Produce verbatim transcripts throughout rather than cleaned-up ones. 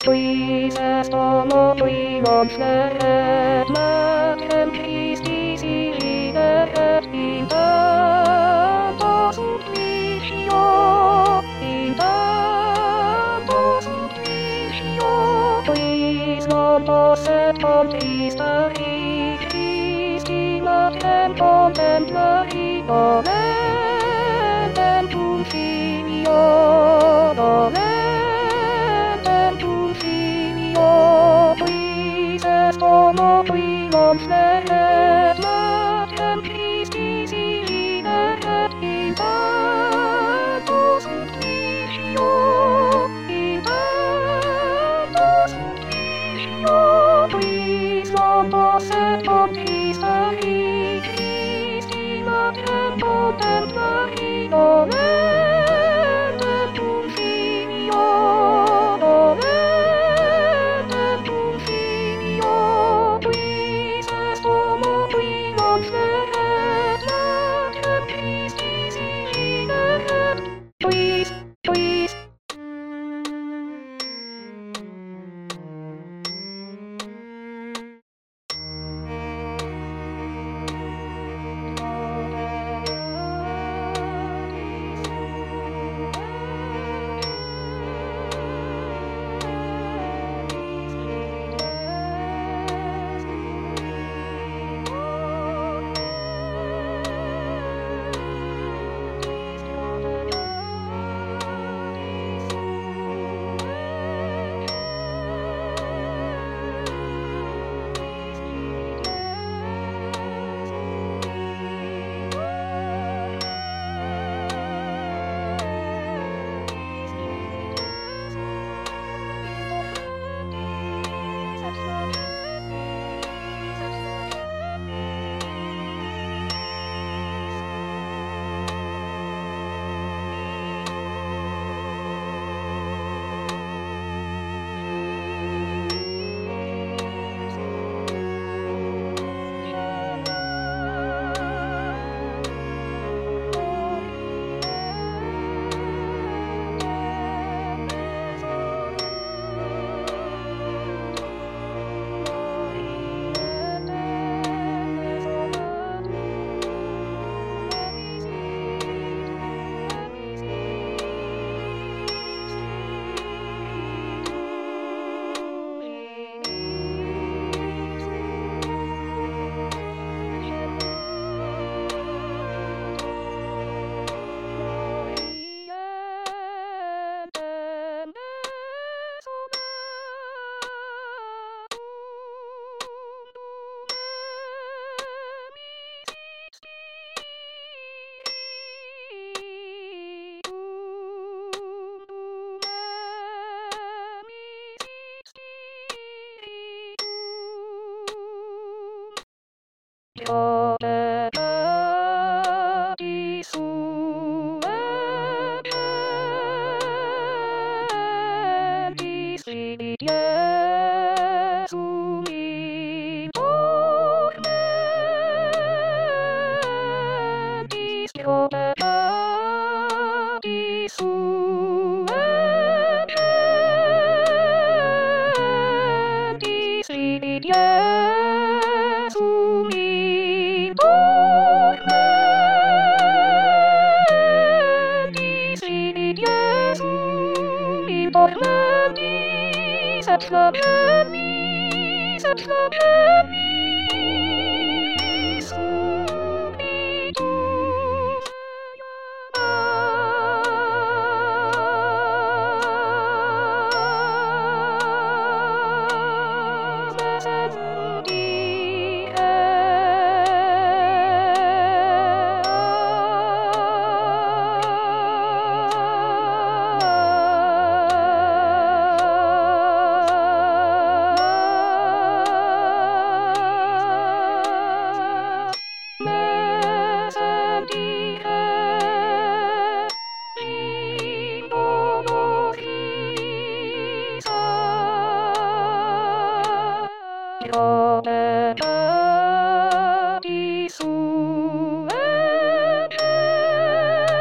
Please ask all of the ones that let him peace easy that in the doesn't reach your in the doesn't reach your please not set on peace the he peace in the temple and the he the land and to see your the land and to see your please ask all of the ones that let him peace easy that in the doesn't reach your in the doesn't reach your please not set on peace the he peace in the temple and the he the land and to see your the land and to see your please ask all of the ones that let him peace easy that please please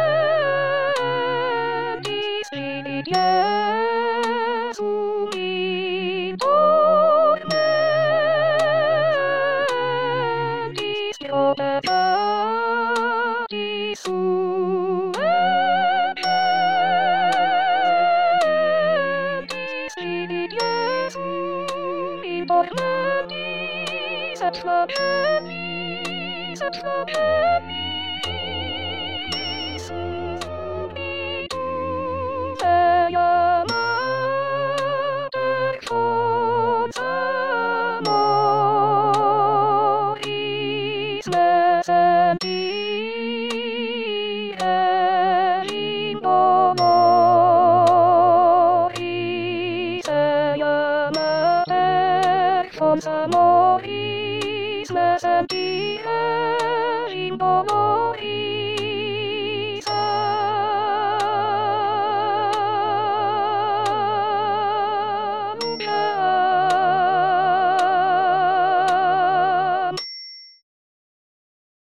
Yes, Jeśli Jezu i podmęti ze słabymi, ze słabymi, subi duże ja mater Twórca moi zmesenti elim moi se ja mater Twórca moi zmesenti elim moi